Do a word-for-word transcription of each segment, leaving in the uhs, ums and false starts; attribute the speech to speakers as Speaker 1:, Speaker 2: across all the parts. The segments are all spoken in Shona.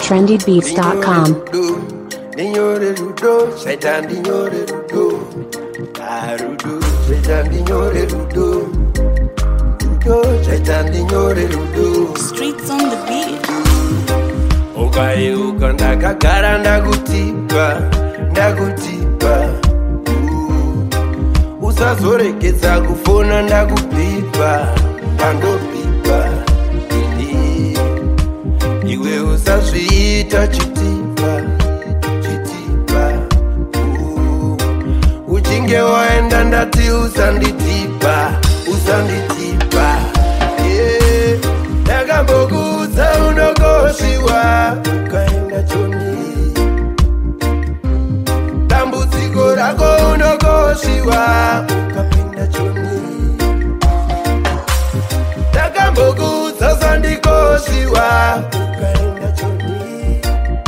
Speaker 1: trendy beats dot com.
Speaker 2: Dinyore rudo, Satan dinyore rudo. Arudo, Satan dinyore rudo. Rudo, Satan dinyore rudo.
Speaker 3: Streets on the beat.
Speaker 2: Ukaye ukandaka gara ndakutipa, ndakutipa. Usazorekeza kufona ndakupipa, pandopipa. Iwe usazviita chitipa, chitipa. Uchinge waenda ndati usanditipa, usanditipa. Yeah. Ndakambokuudza unokoshiwa, ukaenda choni. Dambudziko rako unokoshiwa, ukapinda choni. Ndakambokuudza usandikoshiwa, ukaenda choni.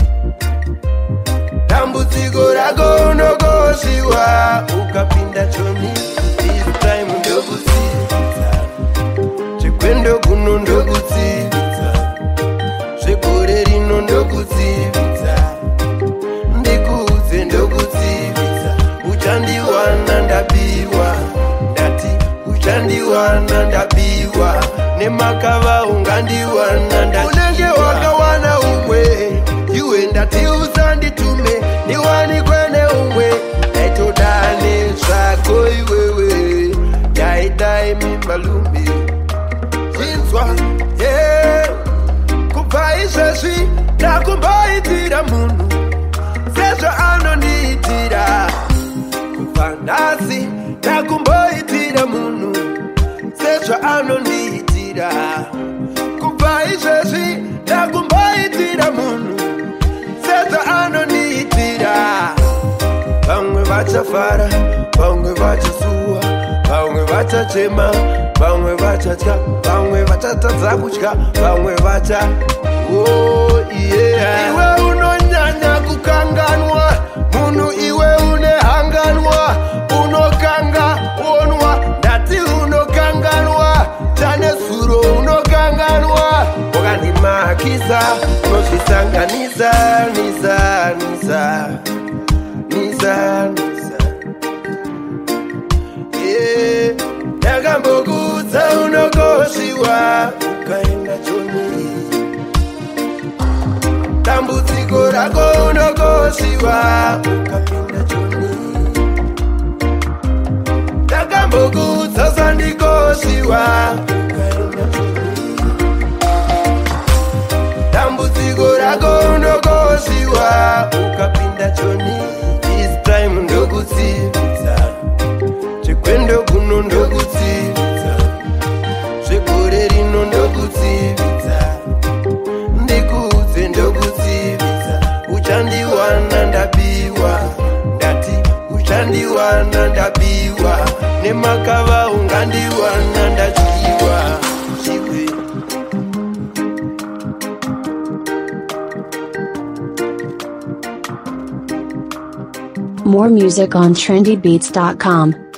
Speaker 2: Dambudziko rako unokoshiwa, ukapinda choni. This time ndokudzivisa, chikwendo kuno ndokudzivisa, zvegore rino ndokudzivisa, ndikuudze ndokudzivisa. Uchandiwana ndabiwa, ndati uchandiwana ndabiwa, nemakava ungandiwana ndachiwa. Unenge wakawana umwe, iwe ndati usanditume, ndiwanikwe neumwe. Ndaitodane zvako iwewe, daidai mimalume. Chinzwa, yeah. Kubva izvezvi ndakumboitira munhu sezvo anondiitira. Kubva nhasi ndakumboitira munhu sezvo anondiitira. Kubva izvezvi ndakumboitira munhu sezvo anondiitira. Vamwe vachafara, vamwe vachasuwa, vamwe vachachema, vamwe vachatya, vamwe vachatadza kutya, vamwe vacha oh yeah. Iwe unonyanya kukanganwa, munhu iwe une hanganwa, unokanga onwa, ndati unokanganwa, chane suro unokanganwa. Wakandimakisa, unozvisanganisa, nisa, nisa, nisa, nisa. Yeah. Ndakambokuudza unokoshiwa, ukaenda choni. Dambudziko rako unokoshiwa, ukapinda choni. Ndakambokuudza usandikoshiwa, ukaenda choni. Dambudziko rako unokoshiwa, ukapinda choni. This time ndokudzivisa, chikwendo kuno ndokudzivisa, zvegore rino ndokudzivisa, ndikuudze ndokudzivisa. Uchandiwana ndabiwa, ndati uchandiwana ndabiwa, nemakava ungandiwana ndadyiwa. Chiwe
Speaker 1: More music on trendy beats dot com.